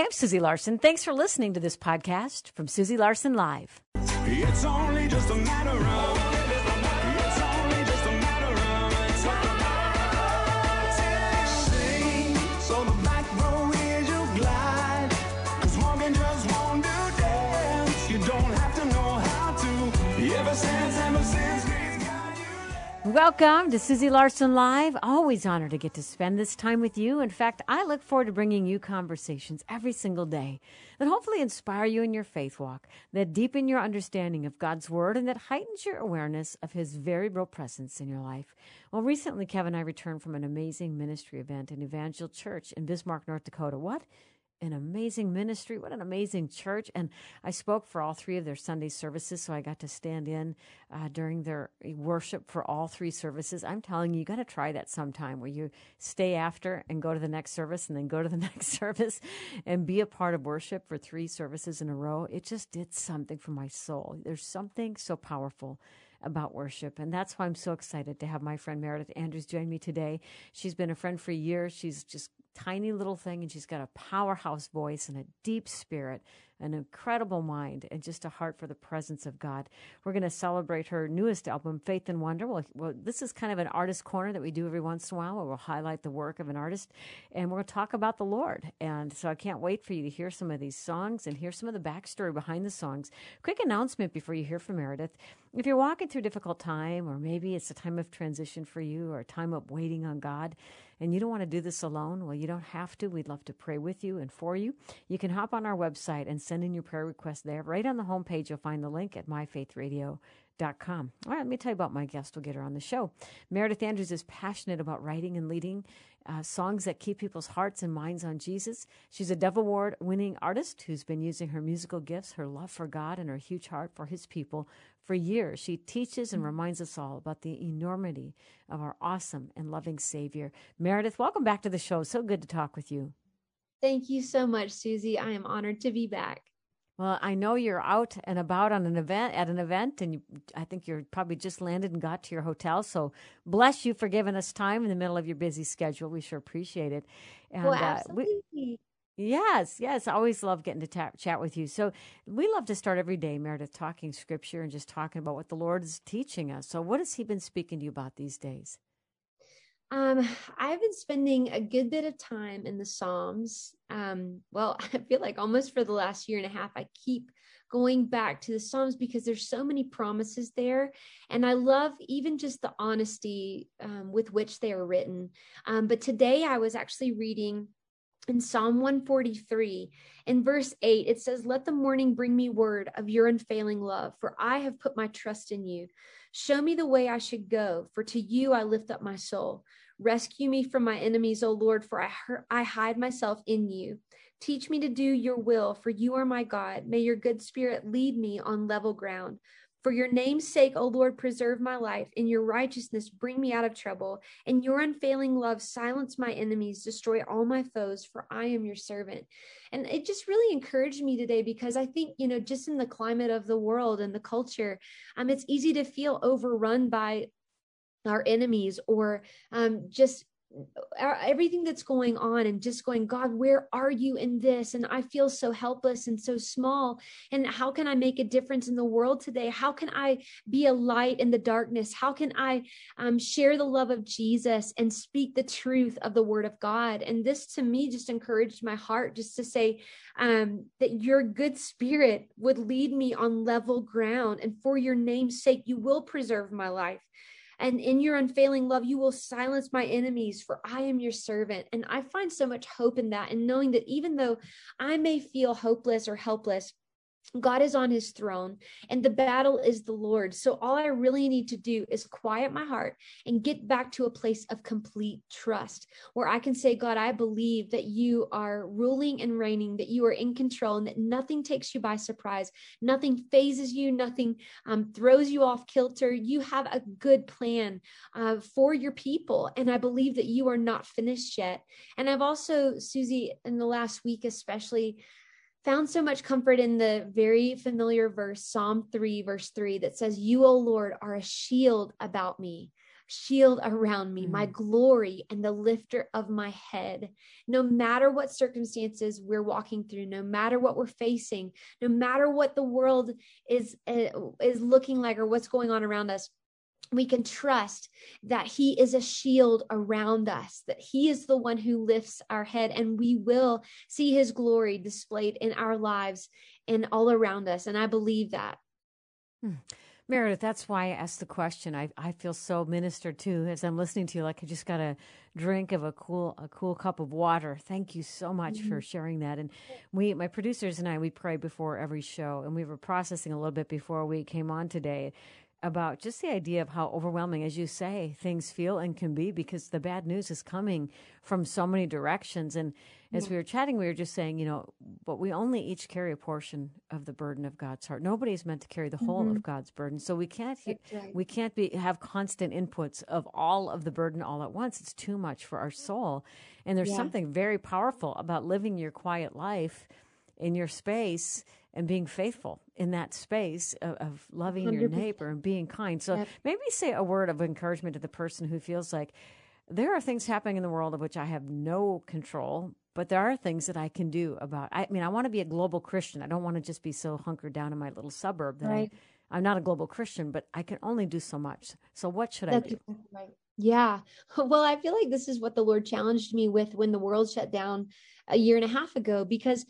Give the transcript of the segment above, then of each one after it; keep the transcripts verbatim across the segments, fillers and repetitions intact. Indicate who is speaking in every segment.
Speaker 1: I'm Susie Larson. Thanks for listening to this podcast from Susie Larson Live.
Speaker 2: It's only just a matter of, it's only just a matter of, sing, so the back row is your glide, 'cause walking just won't do dance, you don't have to know how to, ever since, ever since he's got you.
Speaker 1: Welcome to Susie Larson Live. Always honored to get to spend this time with you. In fact, I look forward to bringing you conversations every single day that hopefully inspire you in your faith walk, that deepen your understanding of God's Word, and that heightens your awareness of His very real presence in your life. Well, recently, Kevin and I returned from an amazing ministry event in Evangel Church in Bismarck, North Dakota. What? An amazing ministry. What an amazing church. And I spoke for all three of their Sunday services, so I got to stand in uh, during their worship for all three services. I'm telling you, you got to try that sometime, where you stay after and go to the next service and then go to the next service and be a part of worship for three services in a row. It just did something for my soul. There's something so powerful about worship. And that's why I'm so excited to have my friend Meredith Andrews join me today. She's been a friend for years. She's just tiny little thing, and she's got a powerhouse voice and a deep spirit, an incredible mind, and just a heart for the presence of God. We're going to celebrate her newest album, Faith and Wonder. Well, well, this is kind of an artist corner that we do every once in a while, where we'll highlight the work of an artist, and we're going to talk about the Lord. And so I can't wait for you to hear some of these songs and hear some of the backstory behind the songs. Quick announcement before you hear from Meredith. If you're walking through a difficult time, or maybe it's a time of transition for you, or a time of waiting on God, and you don't want to do this alone, well, you don't have to. We'd love to pray with you and for you. You can hop on our website and send in your prayer request there. Right on the homepage, you'll find the link at my faith radio dot com. All right, let me tell you about my guest. We'll get her on the show. Meredith Andrews is passionate about writing and leading uh, songs that keep people's hearts and minds on Jesus. She's a Dove Award-winning artist who's been using her musical gifts, her love for God, and her huge heart for His people for years. She teaches and reminds us all about the enormity of our awesome and loving Savior. Meredith, welcome back to the show. So good to talk with you.
Speaker 3: Thank you so much, Susie. I am honored to be back.
Speaker 1: Well, I know you're out and about on an event at an event, and you, I think you're probably just landed and got to your hotel. So bless you for giving us time in the middle of your busy schedule. We sure appreciate it. And,
Speaker 3: well,
Speaker 1: uh,
Speaker 3: absolutely.
Speaker 1: we, yes, yes. I always love getting to ta- chat with you. So we love to start every day, Meredith, talking scripture and just talking about what the Lord is teaching us. So what has He been speaking to you about these days?
Speaker 3: Um, I've been spending a good bit of time in the Psalms. Um, well, I feel like almost for the last year and a half, I keep going back to the Psalms because there's so many promises there. And I love even just the honesty um, with which they are written. Um, but today I was actually reading in Psalm one forty-three, in verse eight, it says, "Let the morning bring me word of your unfailing love, for I have put my trust in you. Show me the way I should go, for to you I lift up my soul. Rescue me from my enemies, O Lord, for I, I hide myself in you. Teach me to do your will, for you are my God. May your good spirit lead me on level ground. For your name's sake, O Lord, preserve my life. In your righteousness, bring me out of trouble. In your unfailing love, silence my enemies, destroy all my foes, for I am your servant." And it just really encouraged me today, because I think, you know, just in the climate of the world and the culture, um, it's easy to feel overrun by our enemies, or um, just everything that's going on, and just going, "God, where are you in this? And I feel so helpless and so small. And how can I make a difference in the world today? How can I be a light in the darkness? How can I um, share the love of Jesus and speak the truth of the word of God?" And this to me just encouraged my heart, just to say um, that your good spirit would lead me on level ground. And for your name's sake, you will preserve my life. And in your unfailing love, you will silence my enemies, for I am your servant. And I find so much hope in that, and knowing that even though I may feel hopeless or helpless, God is on his throne and the battle is the Lord. So all I really need to do is quiet my heart and get back to a place of complete trust, where I can say, "God, I believe that you are ruling and reigning, that you are in control, and that nothing takes you by surprise. Nothing phases you. Nothing um, throws you off kilter. You have a good plan uh, for your people. And I believe that you are not finished yet." And I've also, Susie, in the last week especially, found so much comfort in the very familiar verse, Psalm three, verse three, that says, "You, O Lord, are a shield about me. shield around me,
Speaker 1: Mm.
Speaker 3: my glory, and the lifter of my head. No matter what circumstances we're walking through, no matter what we're facing, no matter what the world is, uh, is looking like or what's going on around us, we can trust that he is a shield around us, that he is the one who lifts our head, and we will see his glory displayed in our lives and all around us. And I believe that.
Speaker 1: Hmm. Meredith, that's why I asked the question. I, I feel so ministered to as I'm listening to you, like I just got a drink of a cool a cool cup of water. Thank you so much
Speaker 3: Mm-hmm.
Speaker 1: for sharing that. And we, my producers and I, we pray before every show, and we were processing a little bit before we came on today about just the idea of how overwhelming, as you say, things feel and can be, because the bad news is coming from so many directions. And as
Speaker 3: Yeah.
Speaker 1: we were chatting, we were just saying, you know, but we only each carry a portion of the burden of God's heart. Nobody is meant to carry the whole
Speaker 3: Mhm.
Speaker 1: of God's burden. So we can't he-
Speaker 3: That's right.
Speaker 1: we can't be have constant inputs of all of the burden all at once. It's too much for our soul. And there's
Speaker 3: Yeah.
Speaker 1: something very powerful about living your quiet life in your space and being faithful in that space of, of loving your
Speaker 3: one hundred percent.
Speaker 1: neighbor and being kind. So
Speaker 3: Yep.
Speaker 1: maybe say a word of encouragement to the person who feels like there are things happening in the world of which I have no control, but there are things that I can do about. I mean, I want to be a global Christian. I don't want to just be so hunkered down in my little suburb that
Speaker 3: Right.
Speaker 1: I, I'm not a global Christian, but I can only do so much. So what should
Speaker 3: That's
Speaker 1: I do?
Speaker 3: exactly right. Yeah. Well, I feel like this is what the Lord challenged me with when the world shut down a year and a half ago, because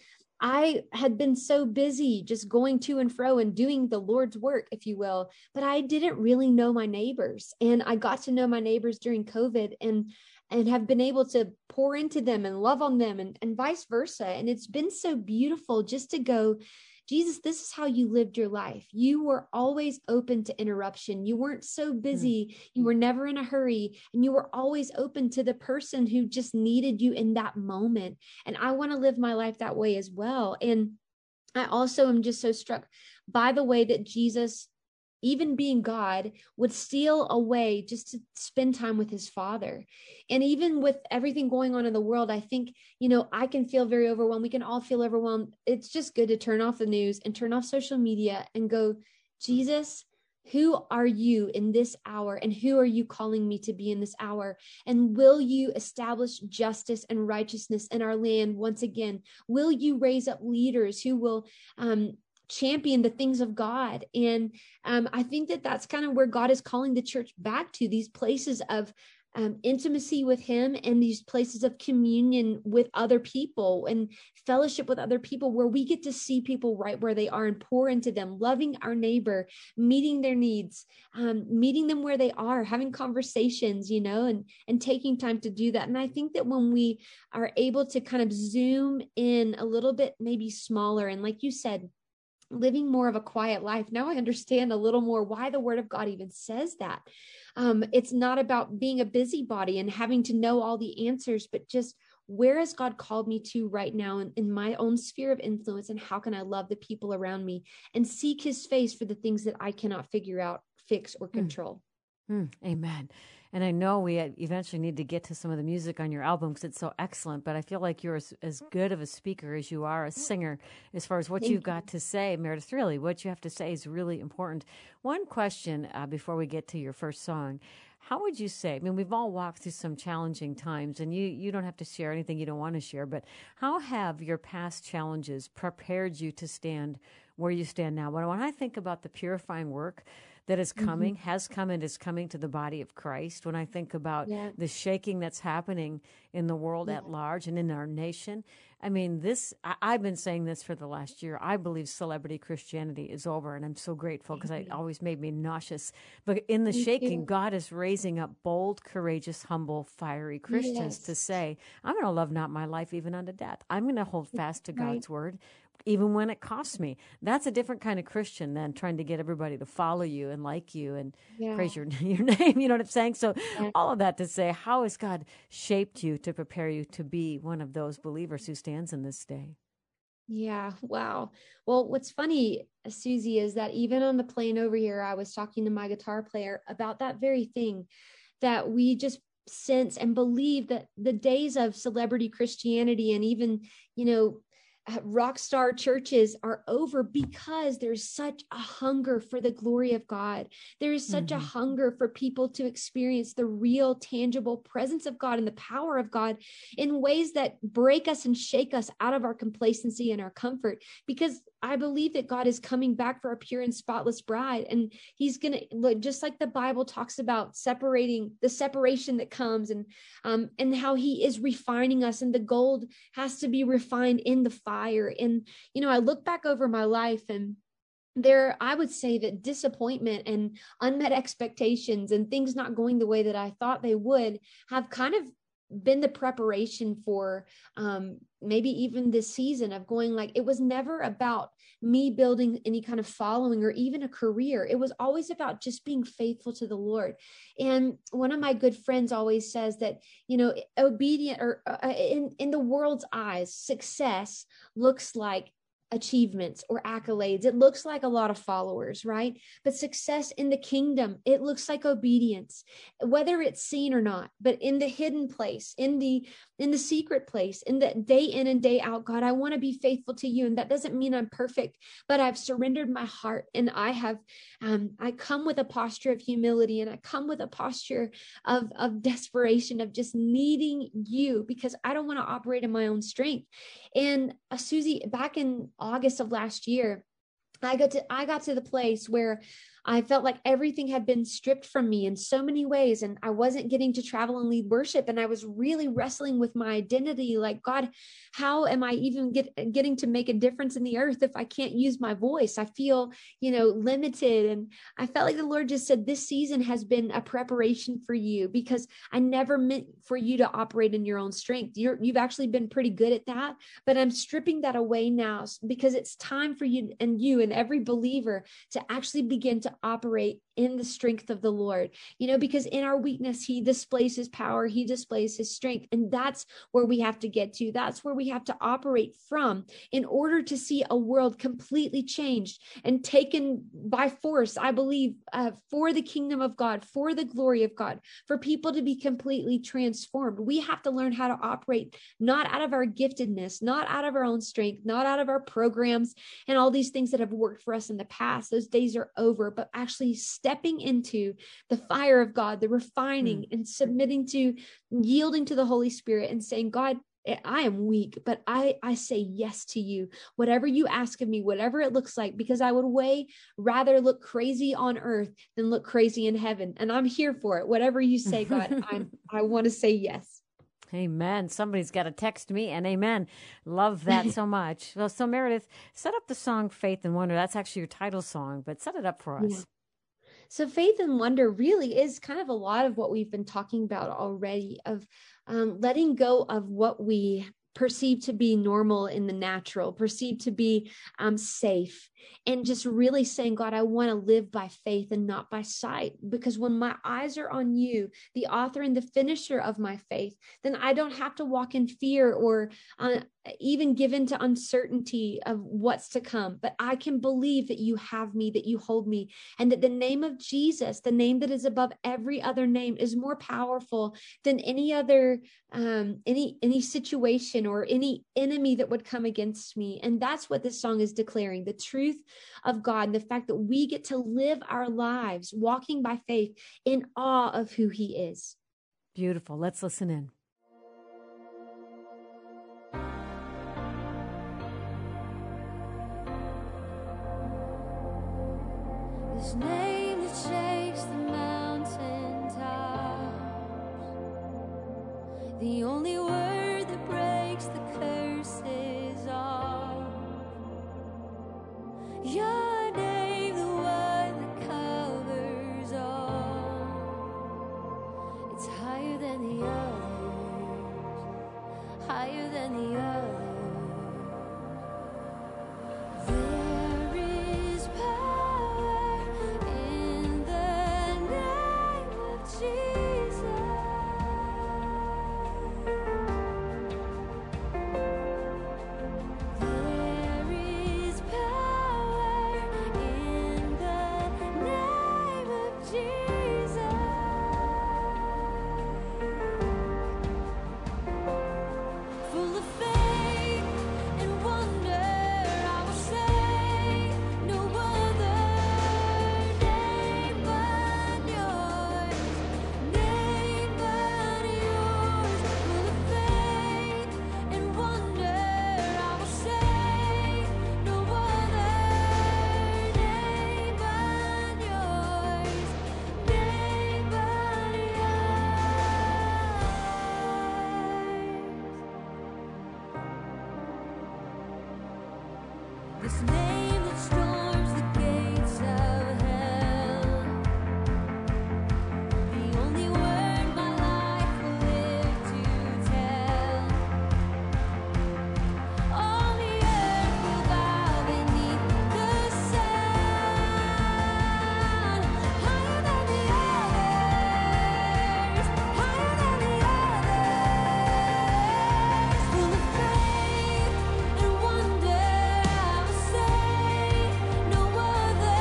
Speaker 3: I had been so busy just going to and fro and doing the Lord's work, if you will, but I didn't really know my neighbors. And I got to know my neighbors during COVID and and have been able to pour into them and love on them and, and vice versa. And it's been so beautiful just to go, Jesus, this is how you lived your life. You were always open to interruption. You weren't so busy. You were never in a hurry. And you were always open to the person who just needed you in that moment. And I want to live my life that way as well. And I also am just so struck by the way that Jesus, even being God, would steal away just to spend time with his Father. And even with everything going on in the world, I think, you know, I can feel very overwhelmed. We can all feel overwhelmed. It's just good to turn off the news and turn off social media and go, Jesus, who are you in this hour? And who are you calling me to be in this hour? And will you establish justice and righteousness in our land once again? Will you raise up leaders who will, um, champion the things of God? And um, I think that that's kind of where God is calling the church back to, these places of um, intimacy with him and these places of communion with other people and fellowship with other people, where we get to see people right where they are and pour into them, loving our neighbor, meeting their needs, um, meeting them where they are, having conversations, you know, and, and taking time to do that. And I think that when we are able to kind of zoom in a little bit, maybe smaller, and like you said, living more of a quiet life. Now I understand a little more why the word of God even says that. Um, it's not about being a busybody and having to know all the answers, but just where has God called me to right now in, in my own sphere of influence, and how can I love the people around me and seek his face for the things that I cannot figure out, fix, or control.
Speaker 1: Mm, amen. And I know we eventually need to get to some of the music on your album because it's so excellent, but I feel like you're as, as good of a speaker as you are a singer as far as what
Speaker 3: Thank
Speaker 1: you've
Speaker 3: you.
Speaker 1: got to say, Meredith. Really, what you have to say is really important. One question uh, before we get to your first song. How would you say, I mean, we've all walked through some challenging times, and you, you don't have to share anything you don't want to share, but how have your past challenges prepared you to stand where you stand now? When, when I think about the purifying work that is coming, mm-hmm. has come and is coming to the body of Christ, when I think about
Speaker 3: Yeah.
Speaker 1: the shaking that's happening in the world
Speaker 3: Yeah.
Speaker 1: at large and in our nation, I mean, this, I, I've been saying this for the last year. I believe celebrity Christianity is over, and I'm so grateful because it always made me nauseous. But in the
Speaker 3: Me
Speaker 1: shaking,
Speaker 3: too.
Speaker 1: God is raising up bold, courageous, humble, fiery Christians
Speaker 3: Yes.
Speaker 1: to say, I'm going to love not my life even unto death. I'm going to hold fast to
Speaker 3: Right.
Speaker 1: God's word, even when it costs me. That's a different kind of Christian than trying to get everybody to follow you and like you and
Speaker 3: Yeah.
Speaker 1: praise your, your name. You know what I'm saying? So
Speaker 3: Yeah.
Speaker 1: all of that to say, how has God shaped you to prepare you to be one of those believers who stands in this day?
Speaker 3: Yeah. Wow. Well, what's funny, Susie, is that even on the plane over here, I was talking to my guitar player about that very thing, that we just sense and believe that the days of celebrity Christianity and even, you know, uh, rock star churches are over because there's such a hunger for the glory of God. There is such mm-hmm. a hunger for people to experience the real, tangible presence of God and the power of God in ways that break us and shake us out of our complacency and our comfort. Because I believe that God is coming back for a pure and spotless bride. And he's going to look just like the Bible talks about separating the separation that comes and, um, and how he is refining us, and the gold has to be refined in the fire. And, you know, I look back over my life, and there, I would say that disappointment and unmet expectations and things not going the way that I thought they would have kind of been the preparation for um, maybe even this season of going, like, it was never about me building any kind of following or even a career. It was always about just being faithful to the Lord. And one of my good friends always says that, you know, obedient or uh, in, in the world's eyes, success looks like achievements or accolades. It looks like a lot of followers, right? But success in the kingdom, it looks like obedience, whether it's seen or not, but in the hidden place, in the in the secret place, in the day in and day out. God, I want to be faithful to you. And that doesn't mean I'm perfect, but I've surrendered my heart, and I have, um, I come with a posture of humility, and I come with a posture of, of desperation, of just needing you, because I don't want to operate in my own strength. And uh, Susie, back in August of last year, I got to I got to the place where I felt like everything had been stripped from me in so many ways, and I wasn't getting to travel and lead worship. And I was really wrestling with my identity. Like, God, how am I even get, getting to make a difference in the earth if I can't use my voice? I feel, you know, limited. And I felt like the Lord just said, this season has been a preparation for you, because I never meant for you to operate in your own strength. You're, you've actually been pretty good at that, but I'm stripping that away now, because it's time for you and you and every believer to actually begin to operate in the strength of the Lord, you know, because in our weakness, he displays his power, he displays his strength. And that's where we have to get to. That's where we have to operate from in order to see a world completely changed and taken by force, I believe, uh, for the kingdom of God, for the glory of God, for people to be completely transformed. We have to learn how to operate not out of our giftedness, not out of our own strength, not out of our programs and all these things that have worked for us in the past. Those days are over, but actually stepping into the fire of God, the refining, mm. and submitting to, yielding to the Holy Spirit and saying, God, I am weak, but I, I say yes to you, whatever you ask of me, whatever it looks like, because I would way rather look crazy on earth than look crazy in heaven. And I'm here for it. Whatever you say, God, I'm, I want to say yes.
Speaker 1: Amen. Somebody's got to text me, and amen. Love that so much. Well, so Meredith, set up the song Faith and Wonder. That's actually your title song, but set it up for us.
Speaker 3: Yeah. So Faith and Wonder really is kind of a lot of what we've been talking about already, of um, letting go of what we perceived to be normal in the natural, perceived to be um, safe, and just really saying, God, I want to live by faith and not by sight, because when my eyes are on you, the author and the finisher of my faith, then I don't have to walk in fear or uh, even give in to uncertainty of what's to come, but I can believe that you have me, that you hold me, and that the name of Jesus, the name that is above every other name, is more powerful than any other, um, any, any situation or any enemy that would come against me. And that's what this song is declaring, the truth of God, and the fact that we get to live our lives walking by faith in awe of who he is.
Speaker 1: Beautiful. Let's listen in.
Speaker 4: This name that shakes the mountain tops, the only word that breaks the curses off. Your name, the one that covers all. It's higher than the others, higher than the others. There is power in the name of Jesus. There is power This name that storms the gates of hell. The only word my life will live to tell. All the earth will bow beneath the sun. Higher than the others, higher than the others. Full of faith and wonder, I will say no other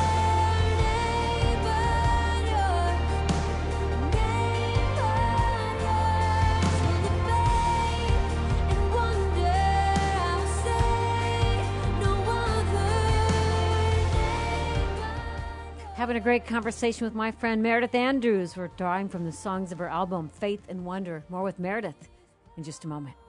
Speaker 4: name but yours. Name but yours. Full of faith and wonder, I will say no other name but yours.
Speaker 1: Having a great conversation with my friend Meredith Andrews. We're drawing from the songs of her album, Faith and Wonder. More with Meredith in just a moment.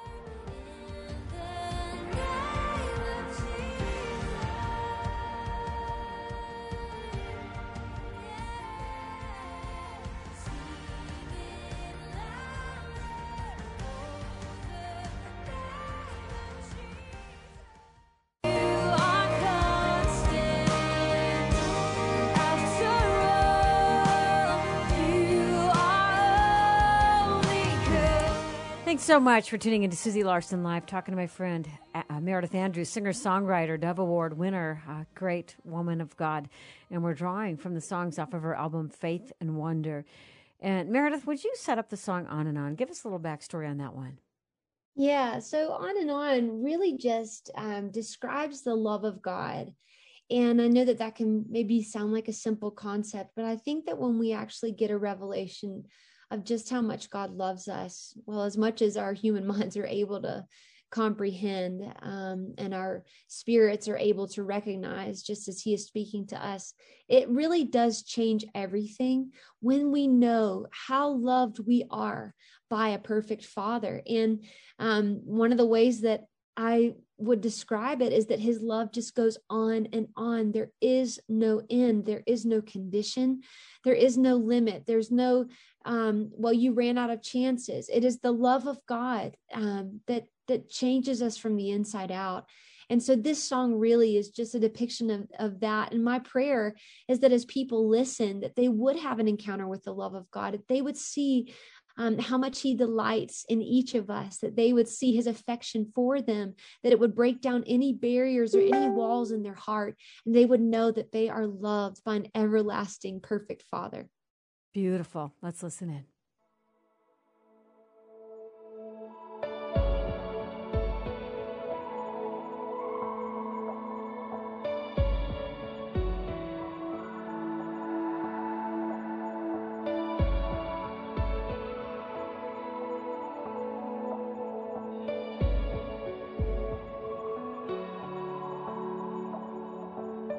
Speaker 4: You are constant after all. You are only good.
Speaker 1: Thanks so much for tuning into Susie Larson Live, talking to my friend uh, uh, Meredith Andrews, singer-songwriter, Dove Award winner, a great woman of God. And we're drawing from the songs off of her album, Faith and Wonder. And Meredith, would you set up the song On and On? Give us a little backstory on that one.
Speaker 3: Yeah, so On and On really just um, describes the love of God. And I know that that can maybe sound like a simple concept, but I think that when we actually get a revelation of just how much God loves us, well, as much as our human minds are able to comprehend, um, and our spirits are able to recognize, just as He is speaking to us, it really does change everything when we know how loved we are by a perfect Father. And um, one of the ways that I would describe it is that His love just goes on and on. There is no end. There is no condition. There is no limit. There's no, um, well, you ran out of chances. It is the love of God um, that that changes us from the inside out. And so this song really is just a depiction of, of that. And my prayer is that as people listen, that they would have an encounter with the love of God, that they would see um, how much He delights in each of us, that they would see His affection for them, that it would break down any barriers or any walls in their heart, and they would know that they are loved by an everlasting, perfect Father.
Speaker 1: Beautiful. Let's listen in.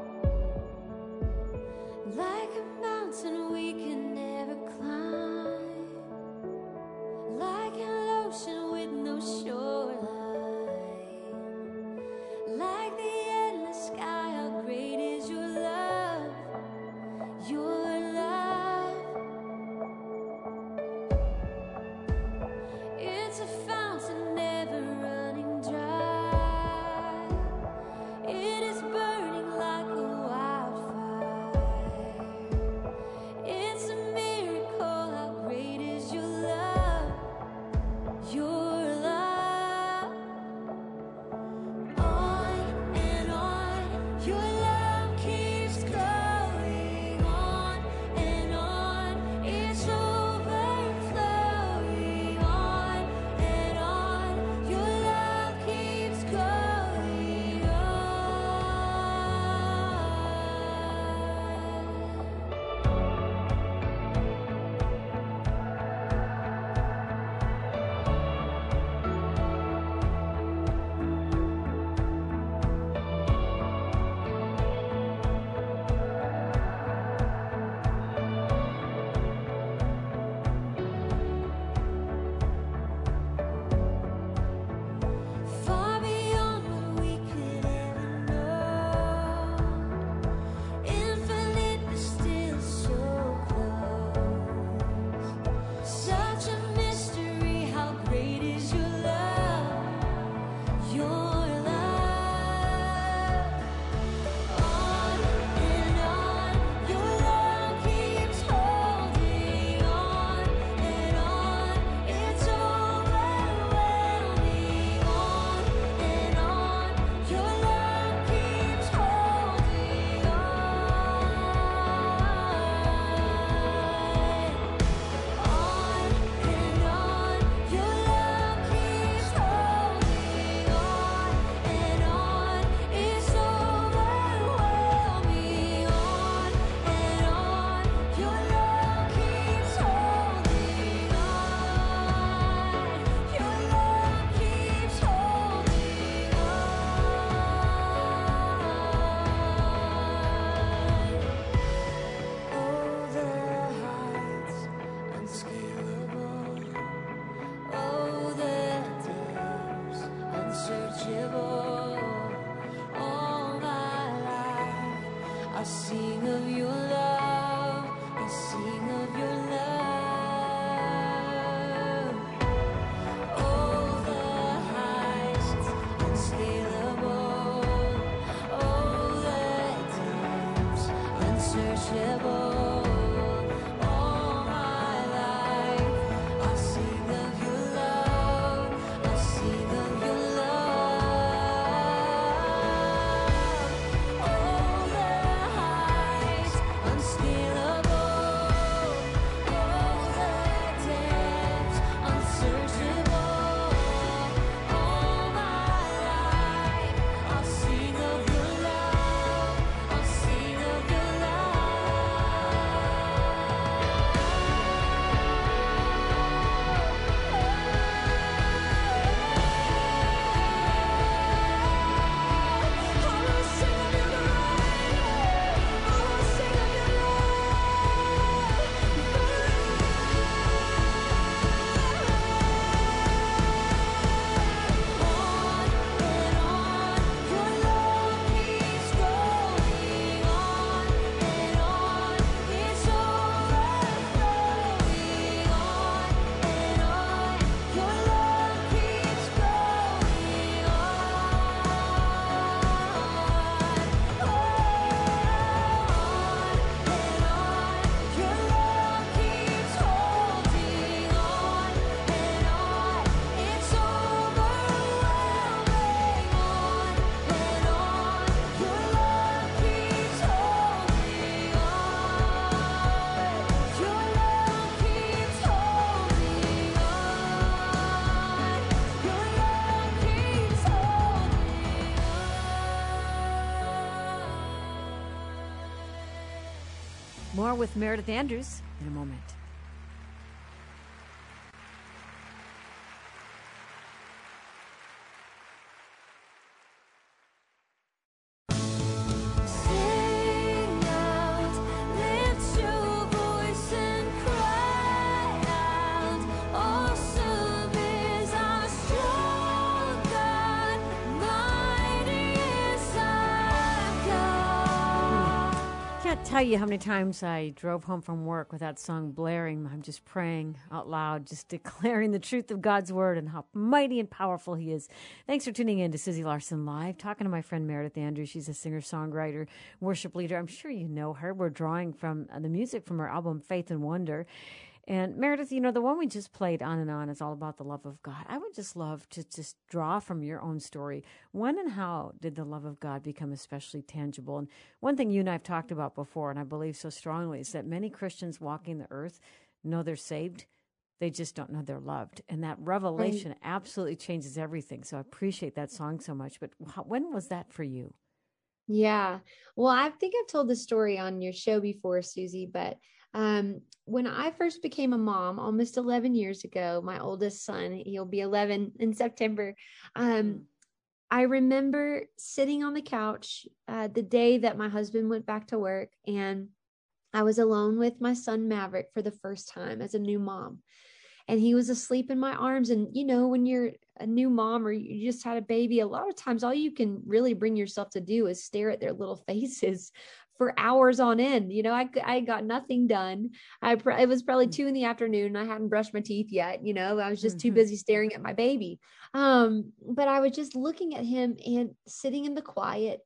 Speaker 4: Like a mountain we can never climb. I'll sing of your love. I'll sing of your love. Oh, the heights unscalable. Oh, the depths unsearchable. All my life I'll sing of your love. I'll sing of your love. Oh, the heights unscalable. Oh, the depths unsearchable. All my life I'll sing of your love. I'll sing of your
Speaker 1: More with Meredith Andrews in a moment.
Speaker 4: Sing out, lift your voice and cry out. Awesome is our strong God, mighty is our God.
Speaker 1: Can't tell you how many times I drove home from work with that song blaring. I'm just praying out loud, just declaring the truth of God's word and how mighty and powerful he is. Thanks for tuning in to Susie Larson Live, talking to my friend Meredith Andrews. She's a singer-songwriter, worship leader. I'm sure you know her. We're drawing from uh, the music from her album Faith and Wonder. And Meredith, you know, the one we just played, On and On, is all about the love of God. I would just love to just draw from your own story. When and how did the love of God become especially tangible? And one thing you and I have talked about before, and I believe so strongly, is that many Christians walking the earth know they're saved. They just don't know they're loved. And that revelation
Speaker 3: Right.
Speaker 1: absolutely changes everything. So I appreciate that song so much. But how, when was that for you?
Speaker 3: Yeah. Well, I think I've told this story on your show before, Susie, but um, when I first became a mom almost eleven years ago, my oldest son, he'll be eleven in September. Um, I remember sitting on the couch uh, the day that my husband went back to work, and I was alone with my son Maverick for the first time as a new mom. And he was asleep in my arms. And, you know, when you're a new mom or you just had a baby, a lot of times all you can really bring yourself to do is stare at their little faces for hours on end. You know, I, I got nothing done. I pr- It was probably two in the afternoon and I hadn't brushed my teeth yet. You know, I was just too
Speaker 1: Mhm.
Speaker 3: busy staring at my baby. Um, but I was just looking at him and sitting in the quiet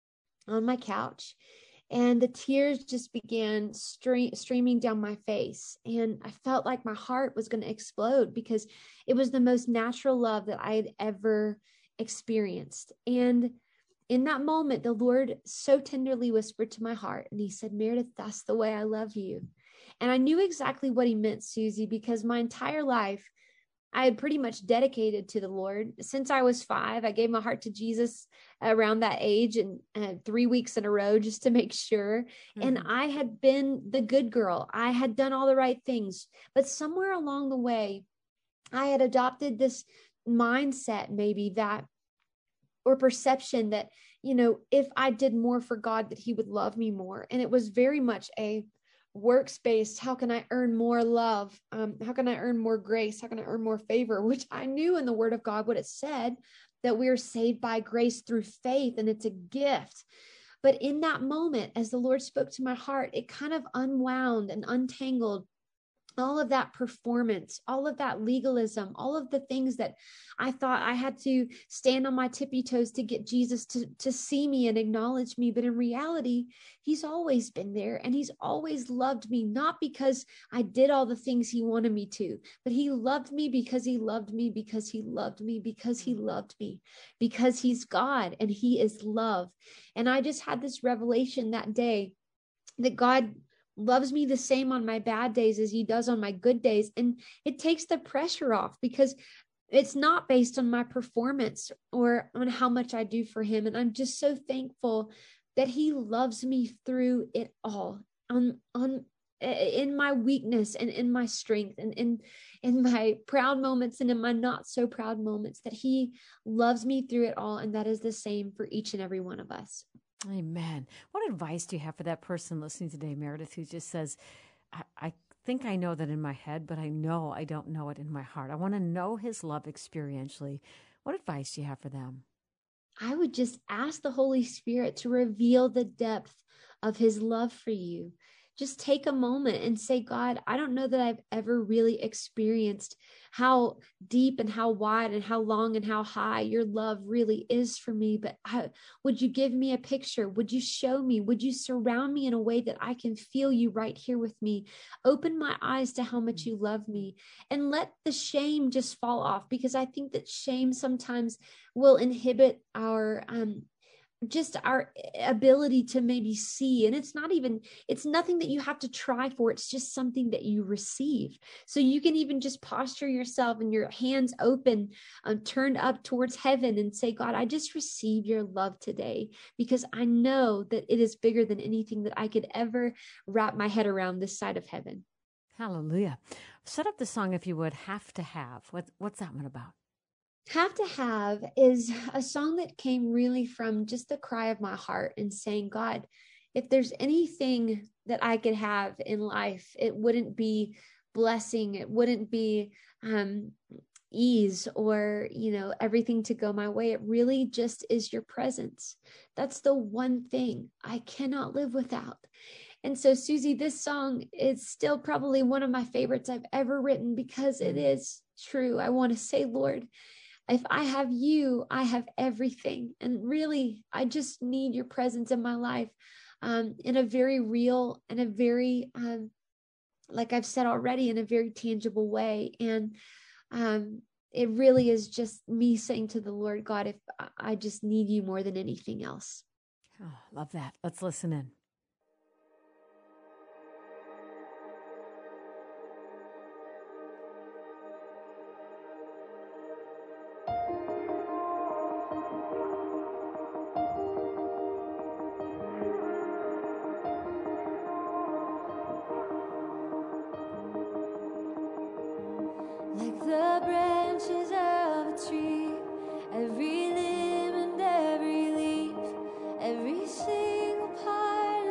Speaker 3: on my couch. And the tears just began stre- streaming down my face. And I felt like my heart was going to explode because it was the most natural love that I had ever experienced. And in that moment, the Lord so tenderly whispered to my heart, and he said, Meredith, that's the way I love you. And I knew exactly what he meant, Susie, because my entire life, I had pretty much dedicated to the Lord. Since I was five, I gave my heart to Jesus around that age, and uh, three weeks in a row just to make sure. And
Speaker 1: Mhm.
Speaker 3: I had been the good girl. I had done all the right things. But somewhere along the way, I had adopted this mindset, maybe that, or perception that, you know, if I did more for God, that he would love me more. And it was very much a works-based, how can I earn more love? Um, how can I earn more grace? How can I earn more favor? Which I knew in the word of God what it said, that we are saved by grace through faith, and it's a gift. But in that moment, as the Lord spoke to my heart, it kind of unwound and untangled all of that performance, all of that legalism, all of the things that I thought I had to stand on my tippy toes to get Jesus to, to see me and acknowledge me. But in reality, he's always been there, and he's always loved me, not because I did all the things he wanted me to, but he loved me because he loved me, because he loved me, because he loved me, because he's God and he is love. And I just had this revelation that day that God loves me the same on my bad days as he does on my good days. And it takes the pressure off, because it's not based on my performance or on how much I do for him. And I'm just so thankful that he loves me through it all, on, on, in my weakness and in my strength, and in, in my proud moments and in my not so proud moments, that he loves me through it all. And that is the same for each and every one of us.
Speaker 1: Amen. What advice do you have for that person listening today, Meredith, who just says, I, I think I know that in my head, but I know I don't know it in my heart. I want to know his love experientially. What advice do you have for them?
Speaker 3: I would just ask the Holy Spirit to reveal the depth of his love for you. Just take a moment and say, God, I don't know that I've ever really experienced how deep and how wide and how long and how high your love really is for me. But I, would you give me a picture? Would you show me? Would you surround me in a way that I can feel you right here with me? Open my eyes to how much you love me, and let the shame just fall off, because I think that shame sometimes will inhibit our um, just our ability to maybe see. And it's not even, it's nothing that you have to try for. It's just something that you receive. So you can even just posture yourself and your hands open, um, turned up towards heaven, and say, God, I just receive your love today, because I know that it is bigger than anything that I could ever wrap my head around this side of heaven.
Speaker 1: Hallelujah. Set up the song, if you would, Have to Have. What, what's that one about?
Speaker 3: Have to Have is a song that came really from just the cry of my heart, and saying, God, if there's anything that I could have in life, it wouldn't be blessing. It wouldn't be um, ease or, you know, everything to go my way. It really just is your presence. That's the one thing I cannot live without. And so, Susie, this song is still probably one of my favorites I've ever written, because it is true. I want to say, Lord, if I have you, I have everything. And really, I just need your presence in my life, um, in a very real and a very, um, like I've said already, in a very tangible way. And um, it really is just me saying to the Lord, God, if I just need you more than anything else.
Speaker 1: Oh, love that. Let's listen in.
Speaker 4: Like the branches of a tree, every limb and every leaf, every single part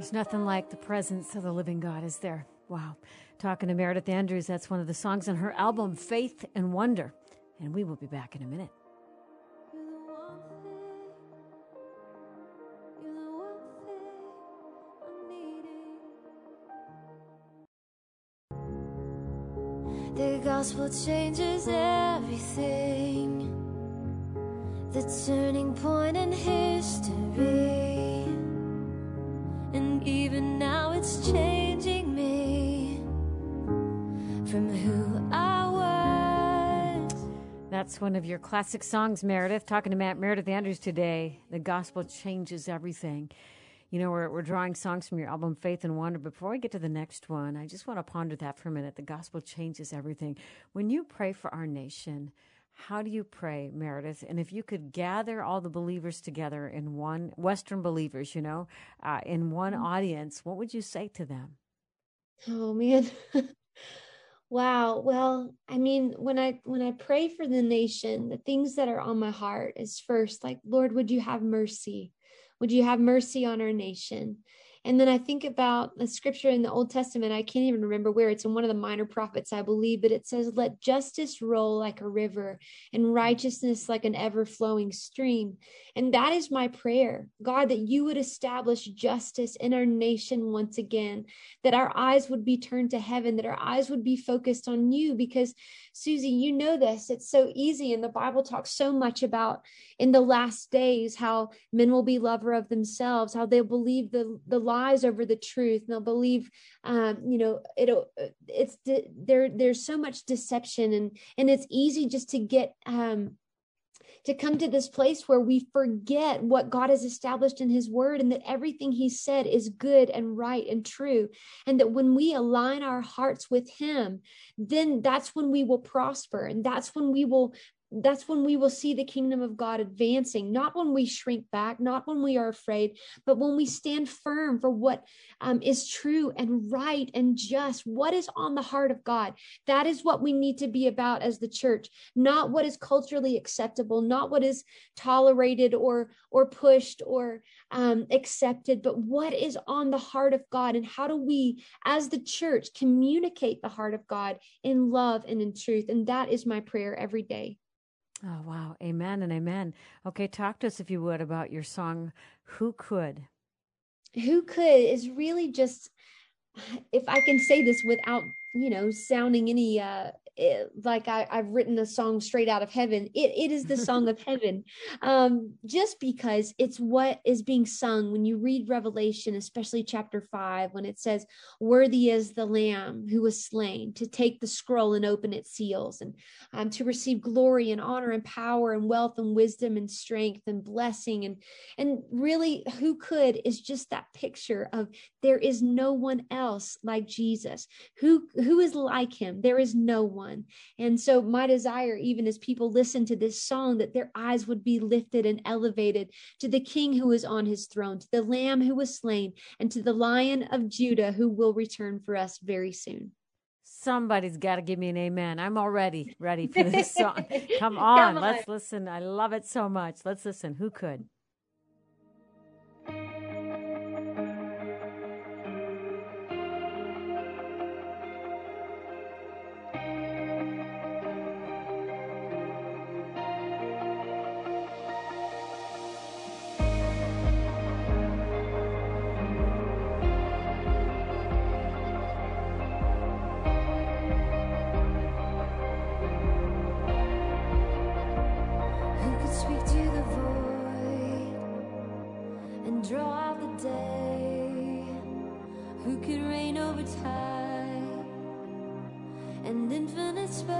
Speaker 1: There's nothing like the presence of the living God, is there? Wow. Talking to Meredith Andrews, that's one of the songs on her album, Faith and Wonder. And we will be back in a minute.
Speaker 4: The gospel changes everything. The turning point in history. And even now it's changing me from who I was.
Speaker 1: That's one of your classic songs, Meredith. Talking to Matt Meredith Andrews today. The gospel changes everything. You know, we're, we're drawing songs from your album, Faith and Wonder. Before we get to the next one, I just want to ponder that for a minute. The gospel changes everything. When you pray for our nation, how do you pray, Meredith? And if you could gather all the believers together in one, Western believers, you know, uh, in one audience, what would you say to them?
Speaker 3: Oh, man. Wow. Well, I mean, when I when I pray for the nation, the things that are on my heart is first, like, Lord, would you have mercy? Would you have mercy on our nation? And then I think about the scripture in the Old Testament. I can't even remember where. It's in one of the minor prophets, I believe, but it says, let justice roll like a river and righteousness like an ever-flowing stream. And that is my prayer, God, that you would establish justice in our nation once again, that our eyes would be turned to heaven, that our eyes would be focused on you. Because, Susie, you know this. It's so easy. And the Bible talks so much about in the last days how men will be lover of themselves, how they'll believe the, the lies over the truth. And they'll believe, um, you know, it'll, it's de- there, there's so much deception, and, and it's easy just to get, um, to come to this place where we forget what God has established in his word, and that everything he said is good and right and true. And that when we align our hearts with him, then that's when we will prosper. And that's when we will That's when we will see the kingdom of God advancing, not when we shrink back, not when we are afraid, but when we stand firm for what um, is true and right and just, what is on the heart of God. That is what we need to be about as the church, not what is culturally acceptable, not what is tolerated or, or pushed or um, accepted, but what is on the heart of God. And how do we, as the church, communicate the heart of God in love and in truth? And that is my prayer every day.
Speaker 1: Oh, wow. Amen and amen. Okay, talk to us, if you would, about your song, Who Could?
Speaker 3: Who Could is really just, if I can say this without, you know, sounding any, uh, it, like I, I've written a song straight out of heaven. It, it is the song of heaven, um, just because it's what is being sung when you read Revelation, especially chapter five, when it says, worthy is the Lamb who was slain to take the scroll and open its seals, and um, to receive glory and honor and power and wealth and wisdom and strength and blessing. And, and really, who could is just that picture of there is no one else like Jesus. Who, who is like him? There is no one. And so my desire, even as people listen to this song, that their eyes would be lifted and elevated to the King who is on his throne, to the Lamb who was slain, and to the Lion of Judah who will return for us very soon.
Speaker 1: Somebody's got to give me an amen. I'm already ready for this song. Come on,
Speaker 3: Come on.
Speaker 1: let's listen. I love it so much. Let's listen. Who could?
Speaker 4: Who could speak to the void and draw out the day? Who could reign over time and infinite space?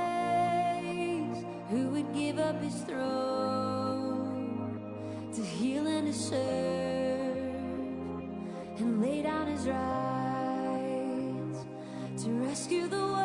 Speaker 4: Who would give up his throne to heal and to serve and lay down his rights to rescue the world?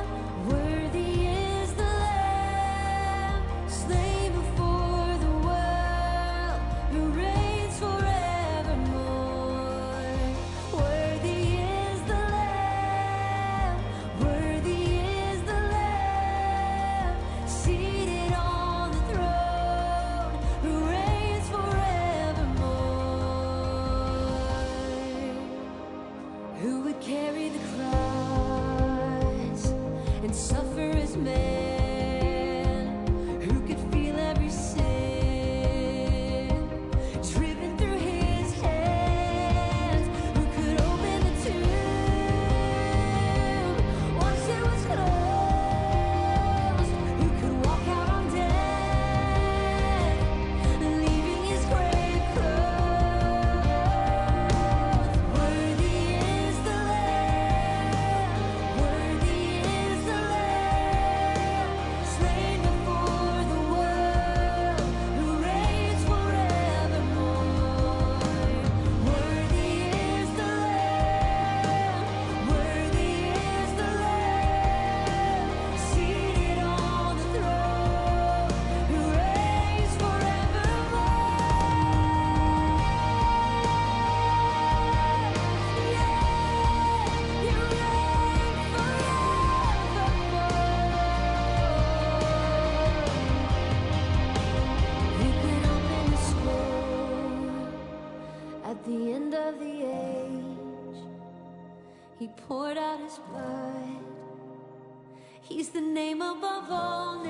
Speaker 4: Slain before the world. who would carry the cross and suffer as man, who could feel every sin driven through his hands, who could open the tomb once it was closed, who could walk out on death, leaving his grave closed. Worthy is the Lamb, worthy is the Lamb, slain before the world, who reigns forevermore. Worthy is the Lamb, worthy is the Lamb, seated on the throne, who reigns forevermore. Yeah, you reign forevermore. He could open the scroll at the end of the age. He poured out his blood. He's the name above all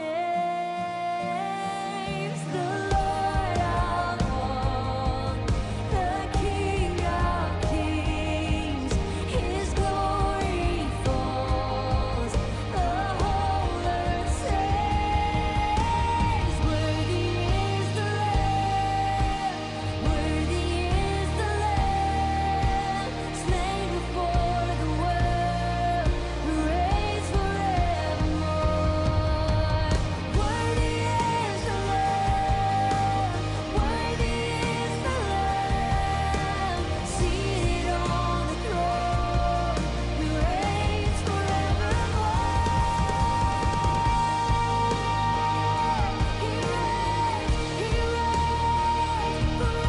Speaker 4: names, the Lord of all, the King of kings. His glory falls, the whole earth sings. Worthy is the Lamb, worthy is the Lamb, slain before the world, who reigns forevermore. Worthy is the Lamb, worthy is the Lamb, seated on the throne, who reigns forevermore. He reigns, he reigns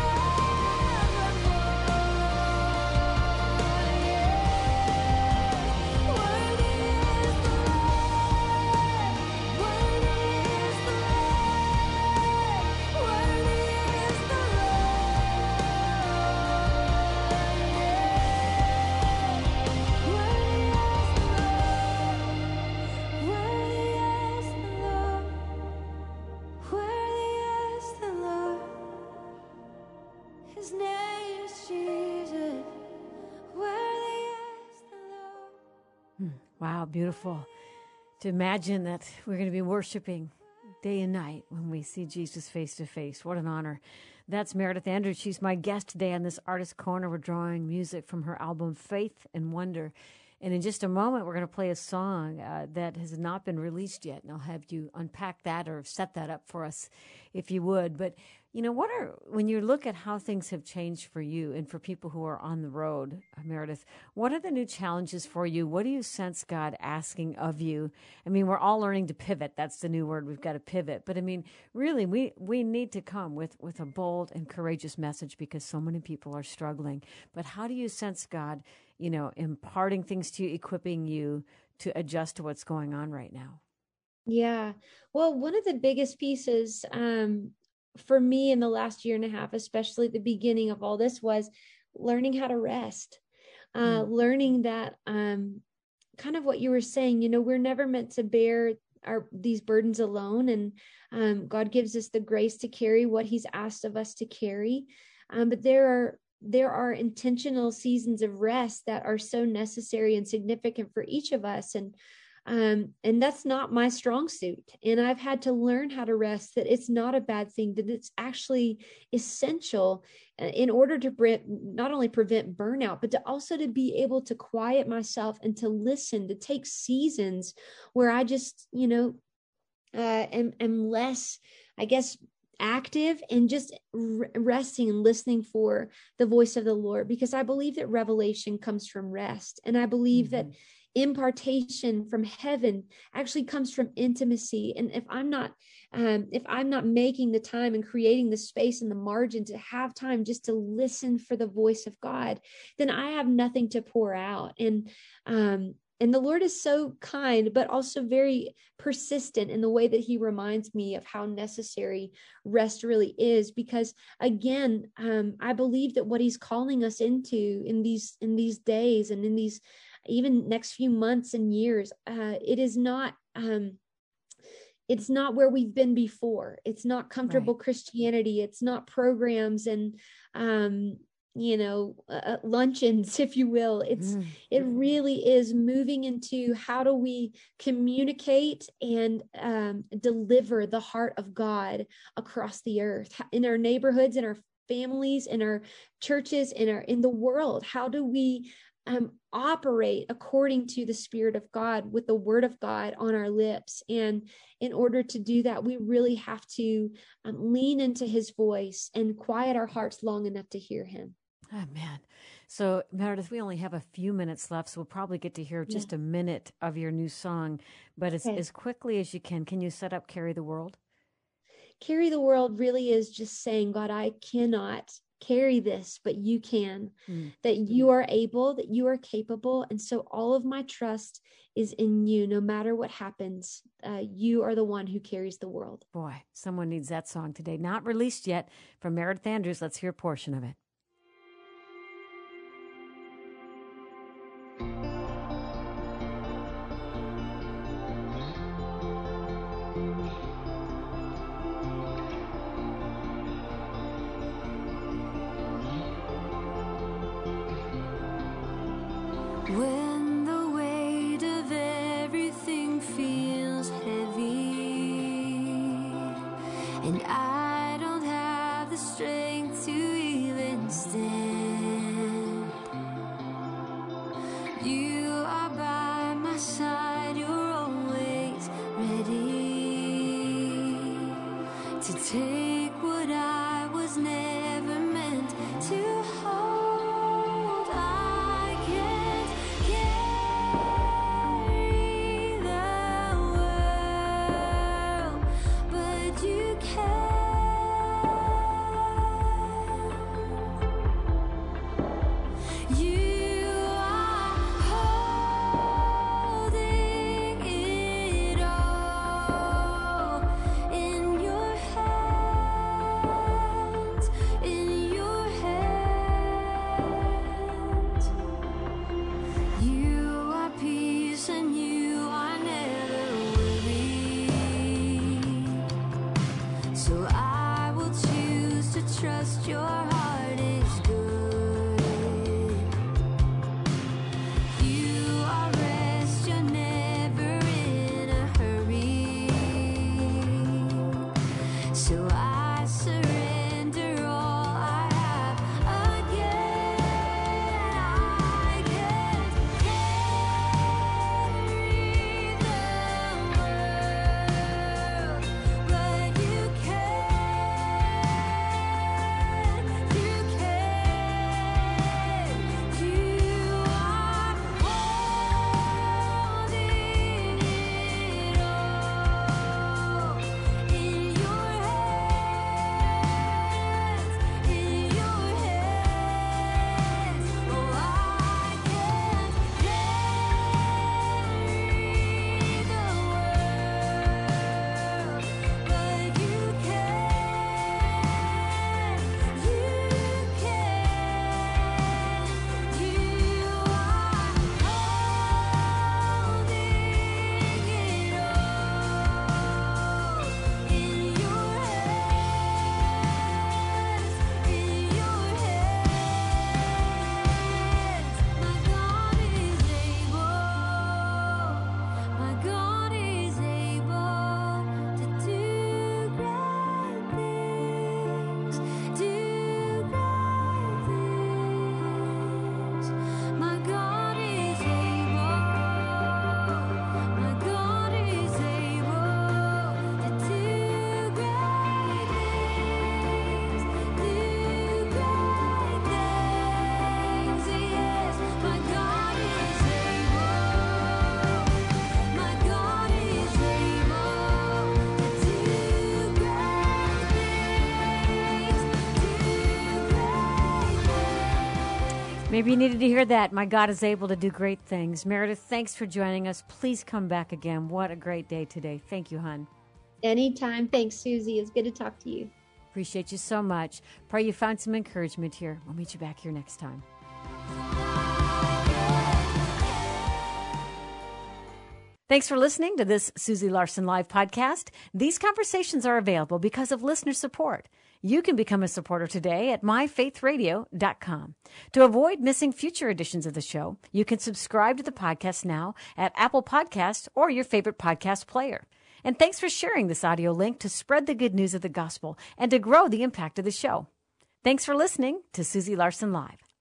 Speaker 4: forevermore. Worthy is the Lamb, worthy is the Lamb, worthy is the Lamb. Worthy is the Lord, worthy is the Lord, worthy is the Lord. His name is Jesus. Worthy is the Lord.
Speaker 1: Wow, beautiful. To imagine that we're going to be worshiping day and night when we see Jesus face to face. What an honor. That's Meredith Andrews. She's my guest today on this Artist Corner. We're drawing music from her album Faith and Wonder. And in just a moment, we're going to play a song uh, that has not been released yet. And I'll have you unpack that or set that up for us if you would. But, you know, what are, when you look at how things have changed for you and for people who are on the road, uh, Meredith, what are the new challenges for you? What do you sense God asking of you? I mean, we're all learning to pivot. That's the new word. We've got to pivot. But I mean, really, we, we need to come with, with a bold and courageous message because so many people are struggling. But how do you sense God, you know, imparting things to you, equipping you to adjust to what's going on right now?
Speaker 3: Yeah. Well, one of the biggest pieces um, for me in the last year and a half, especially at the beginning of all this, was learning how to rest, uh,
Speaker 1: Mm.
Speaker 3: learning that um, kind of what you were saying, you know, we're never meant to bear our these burdens alone. And um, God gives us the grace to carry what he's asked of us to carry. Um, but there are there are intentional seasons of rest that are so necessary and significant for each of us. And um, and that's not my strong suit. And I've had to learn how to rest, that it's not a bad thing, that it's actually essential uh, in order to pre- not only prevent burnout, but to also to be able to quiet myself and to listen, to take seasons where I just, you know, uh, am, am less, I guess, active and just r- resting and listening for the voice of the Lord, because I believe that revelation comes from rest. And I believe
Speaker 1: Mm-hmm.
Speaker 3: that impartation from heaven actually comes from intimacy. And if I'm not, um, if I'm not making the time and creating the space and the margin to have time just to listen for the voice of God, then I have nothing to pour out. And, um, and the Lord is so kind, but also very persistent in the way that he reminds me of how necessary rest really is. Because again, um, I believe that what he's calling us into in these, in these days and in these even next few months and years, uh, it is not, um, it's not where we've been before. It's not comfortable right. Christianity. It's not programs and, um, you know, uh, luncheons, if you will. It's, mm. it really is moving into how do we communicate and um, deliver the heart of God across the earth, in our neighborhoods, in our families, in our churches, in our, in the world. How do we um, operate according to the Spirit of God with the Word of God on our lips? And in order to do that, we really have to um, lean into his voice and quiet our hearts long enough to hear him.
Speaker 1: Oh, man. So, Meredith, we only have a few minutes left, so we'll probably get to hear just yeah. a minute of your new song. But as, okay. as quickly as you can, can you set up Carry the World?
Speaker 3: Carry the World really is just saying, God, I cannot carry this, but you can, mm. that you are able, that you are capable. And so all of my trust is in you. No matter what happens, uh, you are the one who carries the world.
Speaker 1: Boy, someone needs that song today. Not released yet from Meredith Andrews. Let's hear a portion of it.
Speaker 4: When the weight of everything feels heavy and I don't have the strength to even stand, you are by my side, you're always ready to take what I was never meant to hold. I can't
Speaker 1: Maybe you needed to hear that. My God is able to do great things. Meredith, thanks for joining us. Please come back again. What a great day today. Thank you, hon.
Speaker 3: Anytime. Thanks, Susie. It's good to talk to you.
Speaker 1: Appreciate you so much. Pray you found some encouragement here. We'll meet you back here next time. Thanks for listening to this Susie Larson Live podcast. These conversations are available because of listener support. You can become a supporter today at my faith radio dot com. To avoid missing future editions of the show, you can subscribe to the podcast now at Apple Podcasts or your favorite podcast player. And thanks for sharing this audio link to spread the good news of the gospel and to grow the impact of the show. Thanks for listening to Susie Larson Live.